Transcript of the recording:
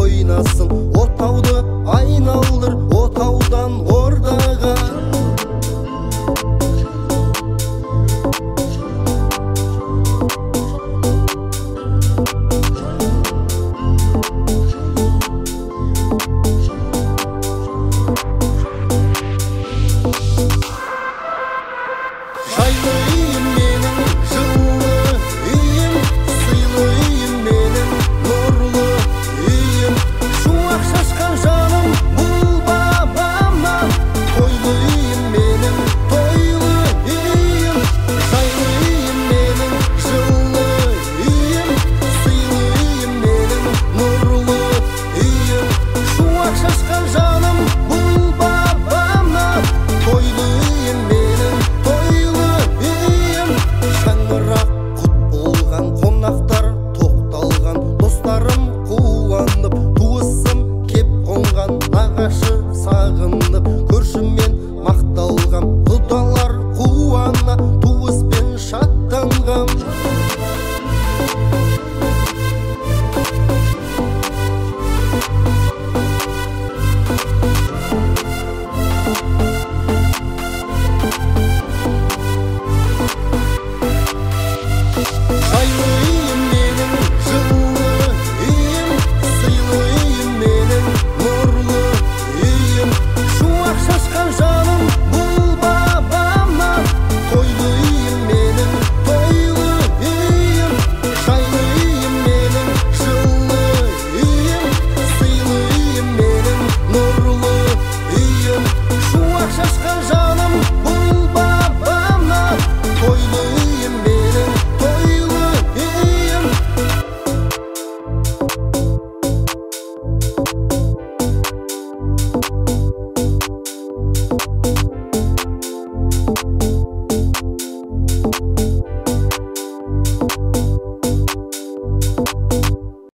ойнасын. Отауды айналдыр, отаудан ордаға. Жайлы үйім менің, жылы үйім, сыйлы үйім менің, нұрлы үйім. Шуақ шашқан жаным бұл бабамнан, тойлы үйім менің, тойлы үйім. Жайлы үйім менің, жылы үйім, сыйлы үйім менің, нұрлы үйім. Шуақ шашқан жаным бұл бабамнан, тойлы үйім менің, тойлы үйім. Шаңырақ құт болған, қонақтар тоқталған, достарым қуанып, туысым кеп қонған, нағашы сағынып, көршімен мақталғам, құдалар қуана, туыспен шаттанғам. Жайлы үйім менің, жылы үйім, сыйлы үйім менің, нұрлы үйім. Шуақ шашқан жаным бұл бабамнан, тойлы үйім менің, тойлы үйім. Жайлы үйім менің, жылы үйім, сыйлы үйім менің, нұрлы үйім. Шуақ шашқан жаным бұл бабамнан, тойлы үйім менің, тойлы үйім.